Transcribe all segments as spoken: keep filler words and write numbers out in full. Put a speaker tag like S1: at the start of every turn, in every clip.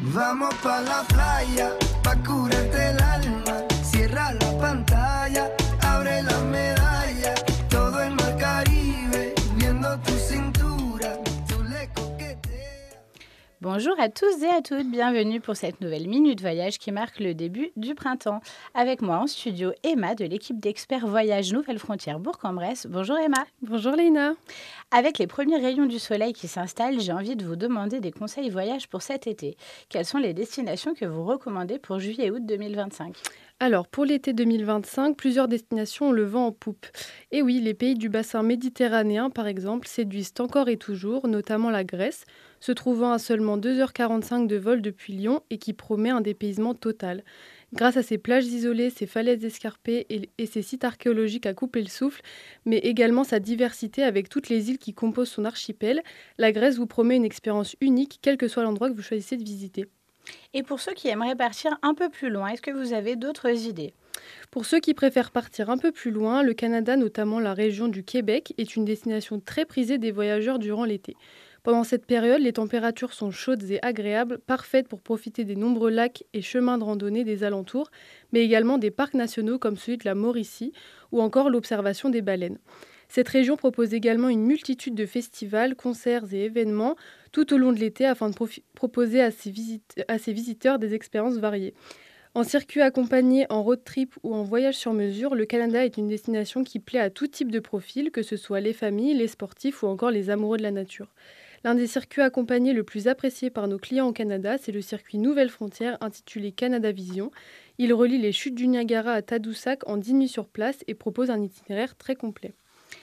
S1: Vamos pa la playa, pa curarte el alma. Cierra la pantalla, abre la medalla. Todo el mar Caribe, viendo tu cintura, tú le coqueteas.
S2: Bonjour à tous et à toutes, bienvenue pour cette nouvelle Minute Voyage qui marque le début du printemps. Avec moi en studio, Emma de l'équipe d'experts Voyage Nouvelles Frontières Bourg-en-Bresse. Bonjour Emma.
S3: Bonjour Léna.
S2: Avec les premiers rayons du soleil qui s'installent, j'ai envie de vous demander des conseils voyage pour cet été. Quelles sont les destinations que vous recommandez pour juillet et août deux mille vingt-cinq ?
S3: Alors, pour l'été deux mille vingt-cinq, plusieurs destinations ont le vent en poupe. Et oui, les pays du bassin méditerranéen, par exemple, séduisent encore et toujours, notamment la Grèce, se trouvant à seulement deux heures quarante-cinq de vol depuis Lyon et qui promet un dépaysement total. Grâce à ses plages isolées, ses falaises escarpées et, et ses sites archéologiques à couper le souffle, mais également sa diversité avec toutes les îles qui composent son archipel, la Grèce vous promet une expérience unique, quel que soit l'endroit que vous choisissez de visiter.
S2: Et pour ceux qui aimeraient partir un peu plus loin, est-ce que vous avez d'autres idées ?
S3: Pour ceux qui préfèrent partir un peu plus loin, le Canada, notamment la région du Québec, est une destination très prisée des voyageurs durant l'été. Pendant cette période, les températures sont chaudes et agréables, parfaites pour profiter des nombreux lacs et chemins de randonnée des alentours, mais également des parcs nationaux comme celui de la Mauricie ou encore l'observation des baleines. Cette région propose également une multitude de festivals, concerts et événements tout au long de l'été afin de profi- proposer à ses, visit- à ses visiteurs des expériences variées. En circuit accompagné, en road trip ou en voyage sur mesure, le Canada est une destination qui plaît à tout type de profil, que ce soit les familles, les sportifs ou encore les amoureux de la nature. L'un des circuits accompagnés le plus apprécié par nos clients au Canada, c'est le circuit Nouvelles Frontières intitulé Canada Vision. Il relie les chutes du Niagara à Tadoussac en dix nuits sur place et propose un itinéraire très complet.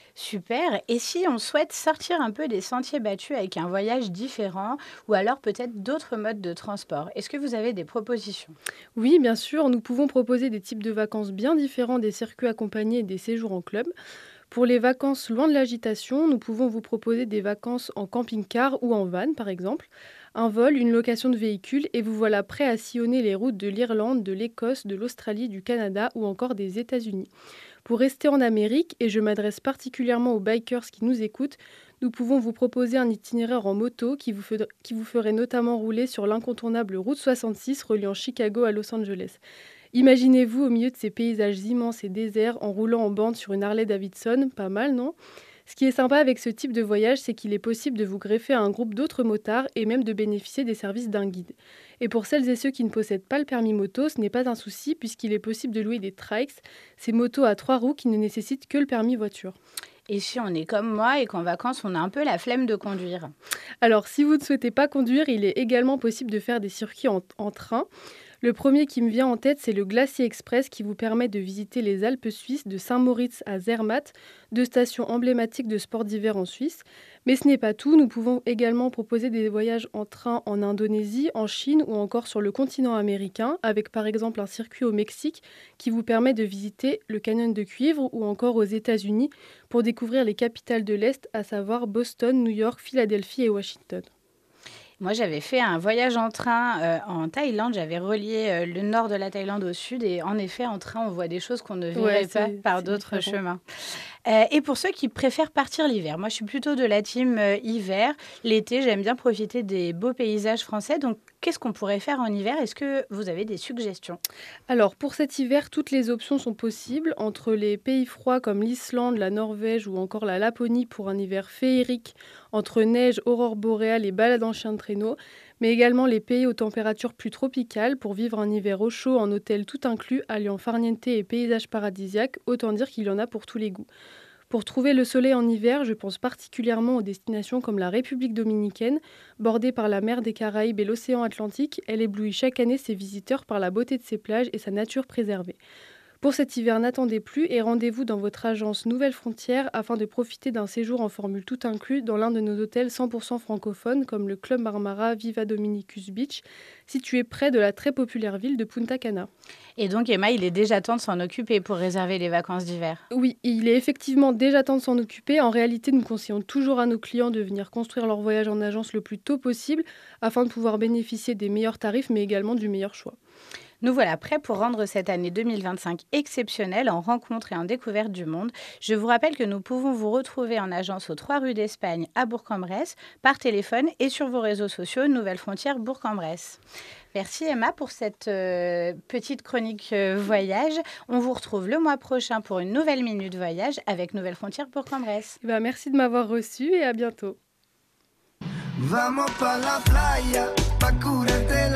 S2: Super. Et si on souhaite sortir un peu des sentiers battus avec un voyage différent ou alors peut-être d'autres modes de transport, est-ce que vous avez des propositions ?
S3: Oui, bien sûr, nous pouvons proposer des types de vacances bien différents des circuits accompagnés et des séjours en club. Pour les vacances loin de l'agitation, nous pouvons vous proposer des vacances en camping-car ou en van, par exemple. Un vol, une location de véhicule et vous voilà prêt à sillonner les routes de l'Irlande, de l'Écosse, de l'Australie, du Canada ou encore des États-Unis. Pour rester en Amérique, et je m'adresse particulièrement aux bikers qui nous écoutent, nous pouvons vous proposer un itinéraire en moto qui vous, feudra- qui vous ferait notamment rouler sur l'incontournable route soixante-six reliant Chicago à Los Angeles. Imaginez-vous au milieu de ces paysages immenses et déserts en roulant en bande sur une Harley Davidson, pas mal, non ? Ce qui est sympa avec ce type de voyage, c'est qu'il est possible de vous greffer à un groupe d'autres motards et même de bénéficier des services d'un guide. Et pour celles et ceux qui ne possèdent pas le permis moto, ce n'est pas un souci puisqu'il est possible de louer des trikes, ces motos à trois roues qui ne nécessitent que le permis voiture.
S2: Et si on est comme moi et qu'en vacances, on a un peu la flemme de conduire ?
S3: Alors, si vous ne souhaitez pas conduire, il est également possible de faire des circuits en, en train. Le premier qui me vient en tête, c'est le Glacier Express qui vous permet de visiter les Alpes suisses de Saint-Moritz à Zermatt, deux stations emblématiques de sport d'hiver en Suisse. Mais ce n'est pas tout, nous pouvons également proposer des voyages en train en Indonésie, en Chine ou encore sur le continent américain, avec par exemple un circuit au Mexique qui vous permet de visiter le canyon de cuivre ou encore aux États-Unis pour découvrir les capitales de l'Est, à savoir Boston, New York, Philadelphie et Washington.
S2: Moi, j'avais fait un voyage en train euh, en Thaïlande. J'avais relié euh, le nord de la Thaïlande au sud. Et en effet, en train, on voit des choses qu'on ne verrait
S3: Ouais,
S2: pas
S3: c'est
S2: par
S3: c'est
S2: d'autres
S3: différent.
S2: chemins. Euh, et pour ceux qui préfèrent partir l'hiver, moi, je suis plutôt de la team euh, hiver. L'été, j'aime bien profiter des beaux paysages français. Donc, qu'est-ce qu'on pourrait faire en hiver ? Est-ce que vous avez des suggestions ?
S3: Alors, pour cet hiver, toutes les options sont possibles, entre les pays froids comme l'Islande, la Norvège ou encore la Laponie pour un hiver féerique, entre neige, aurore boréale et balade en chien de traîneau, mais également les pays aux températures plus tropicales pour vivre un hiver au chaud en hôtel tout inclus, alliant farniente et paysages paradisiaques, autant dire qu'il y en a pour tous les goûts. Pour trouver le soleil en hiver, je pense particulièrement aux destinations comme la République dominicaine, bordée par la mer des Caraïbes et l'océan Atlantique. Elle éblouit chaque année ses visiteurs par la beauté de ses plages et sa nature préservée. Pour cet hiver, n'attendez plus et rendez-vous dans votre agence Nouvelles Frontières afin de profiter d'un séjour en formule tout inclus dans l'un de nos hôtels cent pour cent francophones comme le Club Marmara Viva Dominicus Beach, situé près de la très populaire ville de Punta Cana.
S2: Et donc, Emma, il est déjà temps de s'en occuper pour réserver les vacances d'hiver.
S3: Oui, il est effectivement déjà temps de s'en occuper. En réalité, nous conseillons toujours à nos clients de venir construire leur voyage en agence le plus tôt possible afin de pouvoir bénéficier des meilleurs tarifs mais également du meilleur choix.
S2: Nous voilà prêts pour rendre cette année deux mille vingt-cinq exceptionnelle en rencontres et en découverte du monde. Je vous rappelle que nous pouvons vous retrouver en agence aux trois rue d'Espagne à Bourg-en-Bresse, par téléphone et sur vos réseaux sociaux Nouvelle Frontière Bourg-en-Bresse. Merci Emma pour cette euh, petite chronique euh, voyage. On vous retrouve le mois prochain pour une nouvelle Minute Voyage avec Nouvelle Frontière Bourg-en-Bresse.
S3: Eh ben, merci de m'avoir reçu et à bientôt.
S1: Vamos pa la playa, pa curarte